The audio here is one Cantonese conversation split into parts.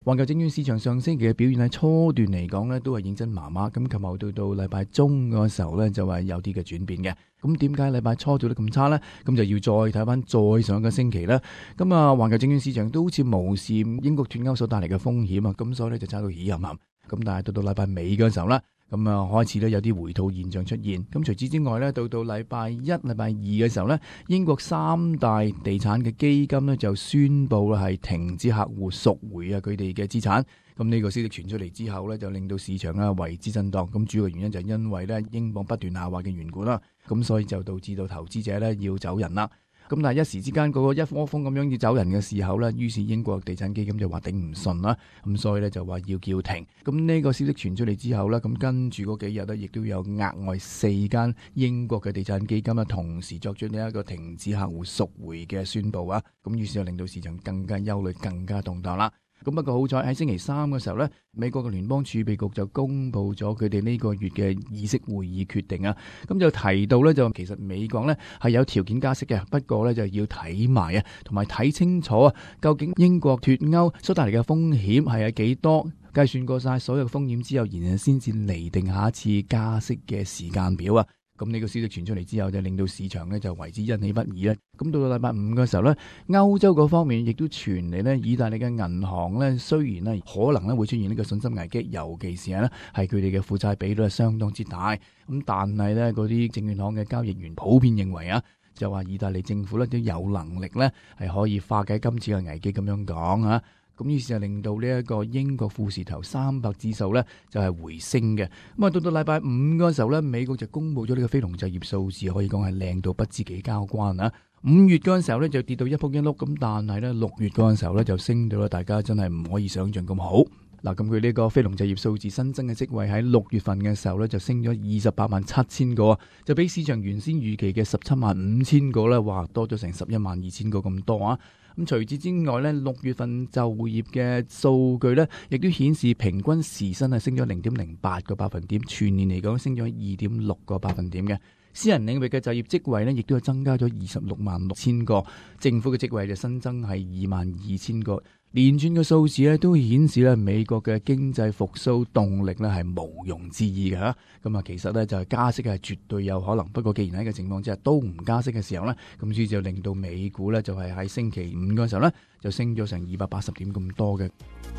環球證券市場上星期嘅表現喺初段嚟講咧，都係認真麻麻。咁琴後到禮拜中嗰時候咧，就係有啲嘅轉變嘅。咁點解禮拜初做得咁差呢？咁就要再睇翻再上一個星期啦。咁啊，環球證券市場都好似無視英國脫歐所帶嚟嘅風險啊，咁所以咧就炒到起冚冚。咁但係到禮拜尾嗰時候咧，咁啊開始咧有啲回吐現象出現。咁除此之外咧，到禮拜一、禮拜二嘅時候咧，英國三大地產嘅基金咧就宣布係停止客戶贖回啊佢哋嘅資產。咁呢個消息傳出嚟之後咧，就令到市場啊為之震盪。咁主要嘅原因就係因為咧英鎊不斷下滑嘅緣故啦。咁所以就導致到投資者咧要走人啦。咁但係一時之間嗰個一窩蜂咁樣要走人嘅時候咧，於是英國地產基金就話頂唔順啦，咁所以咧就話要叫停。咁呢個消息傳出嚟之後咧，咁跟住嗰幾日咧，亦都有額外4間英國嘅地產基金啊，同時作出呢一個停止客戶贖回嘅宣佈啊，咁於是就令到市場更加憂慮、更加動盪啦。咁不過好彩喺星期三嘅時候咧，美國嘅聯邦儲備局就公布咗佢哋呢個月嘅議息會議決定啊。咁就提到咧，就其實美國咧係有條件加息嘅，不過咧就要睇埋啊，同埋睇清楚啊，究竟英國脫歐所帶嚟嘅風險係有幾多？計算過晒所有風險之後，然後先至釐定下一次加息嘅時間表啊。咁呢個消息傳出嚟之後，就令到市場咧就為之欣喜不已咧。咁到禮拜五嘅時候咧，歐洲嗰方面亦都傳嚟咧，意大利嘅銀行咧雖然咧可能咧會出現呢個信心危機，尤其是係佢哋嘅負債比率係相當之大。咁但係咧嗰啲證券行嘅交易員普遍認為啊，就話意大利政府咧都有能力咧係可以化解今次嘅危機咁樣講啊。咁於是就令到呢一個英國富時投300指數咧就係回升嘅。咁啊到禮拜五嗰時候咧，美國就公布咗呢個非農就業數字，可以講係靚到不知幾交關啊。5月嗰陣時候咧就跌到一仆一碌，咁但係咧6月嗰陣時候咧就升到啦，大家真係唔可以想象咁好。嗱，咁佢呢個非農就業數字新增嘅職位喺6月份嘅時候咧就升咗287000個，就比市場原先預期嘅175,000個咧，哇多咗成112000個咁多啊！咁除此之外咧，6月份就業嘅數據咧，亦都顯示平均時薪係升咗0.08個百分點，全年嚟講升咗2.6個百分點嘅。私人領域嘅就業職位咧，亦都係增加咗266000個，政府嘅職位就新增係22000個。連串嘅數字咧都顯示咧美國嘅經濟復甦動力咧係毋庸置疑嘅嚇。咁啊，其實咧就係加息係絕對有可能，不過既然喺個情況之下都唔加息嘅時候咧，咁所以就令到美股咧就係喺星期五嗰時候咧就升咗成280點咁多嘅。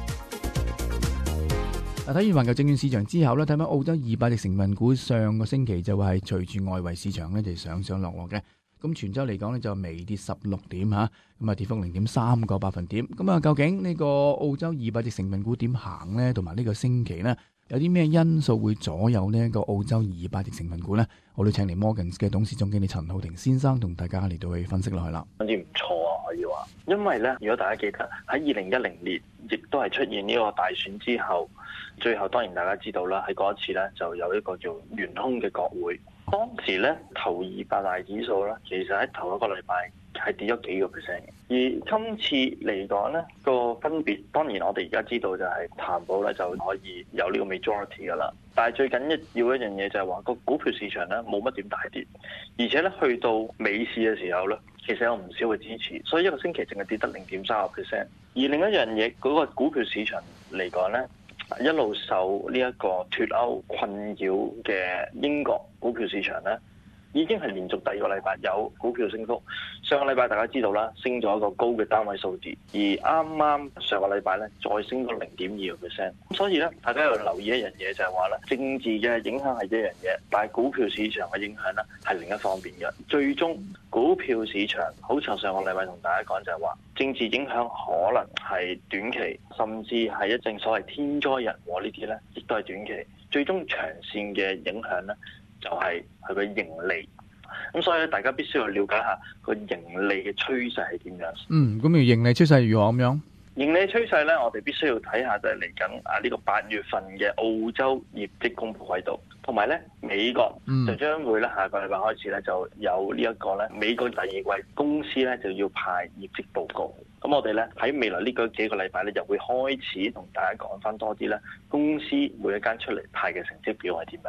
睇完環球證券市場之後咧，睇翻澳洲200隻成分股上個星期就係隨住外圍市場咧就上上落落嘅。咁全週嚟講咧就微跌16點嚇，咁啊跌幅0.3個百分點。咁啊，究竟呢個澳洲200隻成分股點行呢？同埋呢個星期呢，有啲咩因素會左右呢一個澳洲200隻成分股呢？我哋請嚟 Morgans 嘅董事總經理陳浩霆先生同大家嚟到去分析落去啦。 非常之唔錯啊，可以話，因為咧，如果大家記得喺2010年，亦都係出現呢個大選之後，最後當然大家知道啦，喺嗰一次咧就有一個叫懸空嘅國會。當時咧頭200大指數咧，其實喺頭一個禮拜係跌咗幾個 percent 嘅。而今次嚟講咧個分別，當然我哋而家知道就係談保咧就可以有呢個 majority 噶啦。但係最緊要一樣嘢就係話個股票市場咧冇乜點大跌，而且咧去到尾市嘅時候咧，其實有唔少嘅支持，所以一個星期淨係跌得0.3%。而另一樣嘢嗰個股票市場嚟講咧，一路受呢一個脫歐困擾嘅英國股票市場咧，已經係連續第二個禮拜有股票升幅。上個禮拜大家知道啦，升咗一個高嘅單位數字，而啱啱上個禮拜咧再升咗0.2%。咁所以咧，大家要留意一樣嘢就係話咧，政治嘅影響係一樣嘢，但係股票市場嘅影響咧係另一方面嘅。最終股票市場好似上個禮拜同大家講就係話，政治影響可能係短期，甚至係一正所謂天災人禍呢啲咧，亦都係短期。最終長線嘅影響咧，就係佢嘅盈利。咁所以咧，大家必須要了解下個盈利嘅趨勢係點樣。 咁盈利趨勢如何咁樣？ 盈利趨勢咧，我哋必須要睇下就係嚟緊呢個8月份嘅澳洲業績公布喺度，同埋咧美國就將會咧下個禮拜開始咧就有呢一個咧美國第二季公司咧就要派業績報告。咁我哋咧喺未來呢幾個禮拜咧就會開始同大家講翻多啲咧公司每一間出嚟派嘅成績表係點樣啦。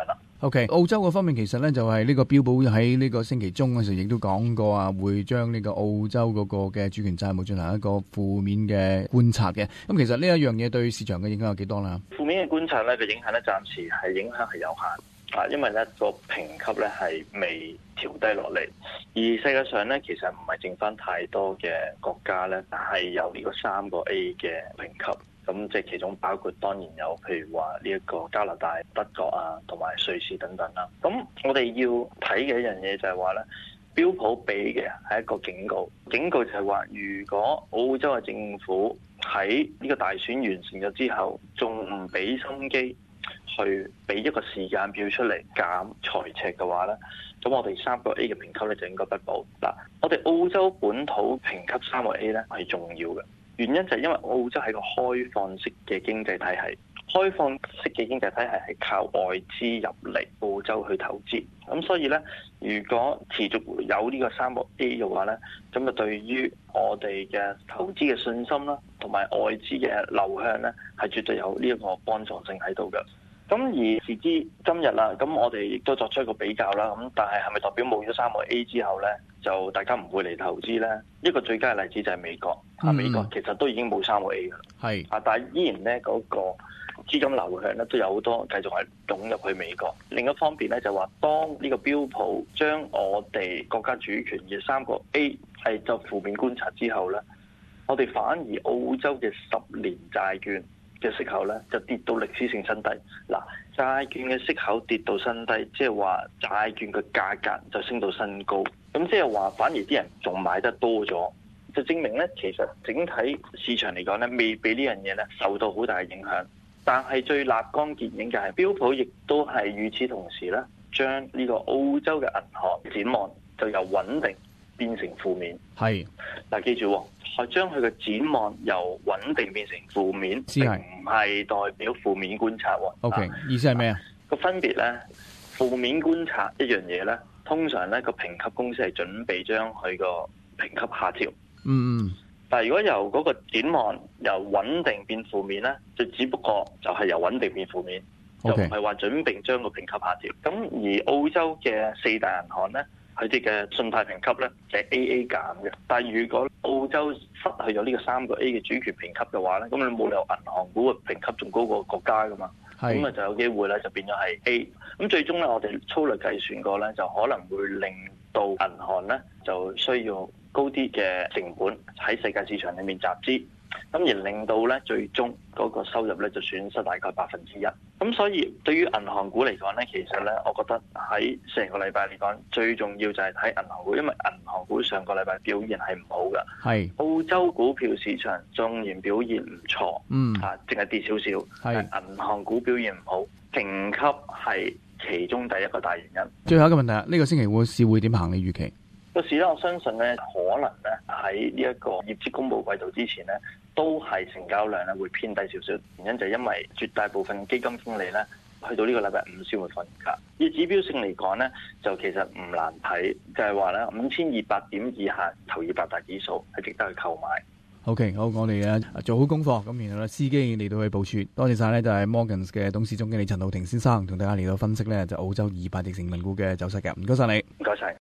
OK， 澳洲嗰方面其實咧就係呢個標普喺呢個星期中嘅時候亦都講過啊，會將呢個澳洲嗰個嘅主權債務進行一個負面嘅觀察嘅。咁其實呢一樣嘢對市場嘅影響有幾多啦？ 負面嘅觀察咧嘅影響咧，暫時係影響係有限啊，因為咧個評級咧係未調低落嚟，而世界上咧其實唔係剩翻太多嘅國家咧係有呢個3個 A 嘅評級。咁即係其中包括當然有，譬如話呢一個加拿大、德國啊，同埋瑞士等等啦。咁我哋要睇嘅一樣嘢就係話咧，標普俾嘅係一個警告，警告就係話，如果澳洲嘅政府喺呢個大選完成咗之後，仲唔俾心機去俾一個時間表出嚟減財赤嘅話咧，咁我哋3個 A 嘅評級咧就應該不保。嗱，我哋澳洲本土評級3個 A 咧係重要嘅。原因就係因為澳洲係個開放式嘅經濟體系，開放式嘅經濟體系係靠外資入嚟澳洲去投資，咁所以呢，如果持續有呢個3個 A 嘅話呢，咁就對於我哋嘅投資嘅信心啦，同埋外資嘅流向呢，係絕對有呢一個幫助性喺度嘅。咁而時至今日啦，咁我哋亦都作出一個比較啦。咁但係咪代表冇咗3個 A 之後呢，就大家唔會嚟投資呢？一個最佳嘅例子就係美國。美國其實都已經冇3個 A 㗎啦。係但係依然呢嗰個資金流向呢，都有好多繼續係湧入去美國。另一方面呢，就話當呢個標普將我哋國家主權嘅3個 A 係作負面觀察之後呢，我哋反而澳洲嘅10年債券嘅息口咧就跌到歷史性新低。嗱，債券嘅息口跌到新低，即係話債券嘅價格就升到新高。咁即係話反而啲人仲買得多咗，就證明咧其實整體市場嚟講咧未俾呢樣嘢咧受到好大嘅影響。但係最立竿見影嘅係標普亦都係與此同時咧，將呢個澳洲嘅銀行展望就由穩定變成負面。係嗱，記住係將佢嘅展望由穩定變成負面，並唔係代表負面觀察。 OK， 意思係咩啊？ 個分別咧，負面觀察一樣嘢咧，通常咧個評級公司係準備將佢個評級下調。但係如果由嗰個展望由穩定變負面咧，就只不過就係由穩定變負面，就唔係話準備將個評級下調。咁而澳洲嘅4大銀行咧，佢哋嘅信貸評級咧就係 AA 減嘅，但係如果澳洲失去咗呢個3個 A 嘅主權評級嘅話咧，咁你冇理由銀行股嘅評級仲高過國家噶嘛？咁啊就有機會咧就變咗係 A。咁最終咧我哋粗略計算過咧，就可能會令到銀行咧就需要高啲嘅成本喺世界市場裏面集資。咁而令到咧最終嗰個收入咧就損失大概1%。咁所以對於銀行股嚟講咧，其實咧我覺得喺成個禮拜嚟講，最重要就係睇銀行股，因為銀行股上個禮拜表現係唔好㗎。係澳洲股票市場縱然表現唔錯，淨係跌少少，但銀行股表現唔好，評級係其中第一個大原因。 最後一個問題啊，呢個星期市會點行？你預期？ 個市咧，我相信咧，可能咧喺呢一個業績公佈季度之前咧，都係成交量咧會偏低少少。原因就係因為絕大部分基金經理咧，去到呢個禮拜5先會放假。以指標性嚟講咧，就其實唔難睇，就係話咧5200點以下頭200大指數係值得去購買。 OK， 好，我哋做好功課，咁然後咧司機嚟到去部署。多謝晒咧，就係 Morgans 嘅董事總經理陳浩霆先生同大家嚟到分析咧就澳洲200隻成分股嘅走勢嘅。唔該晒你， 唔該晒。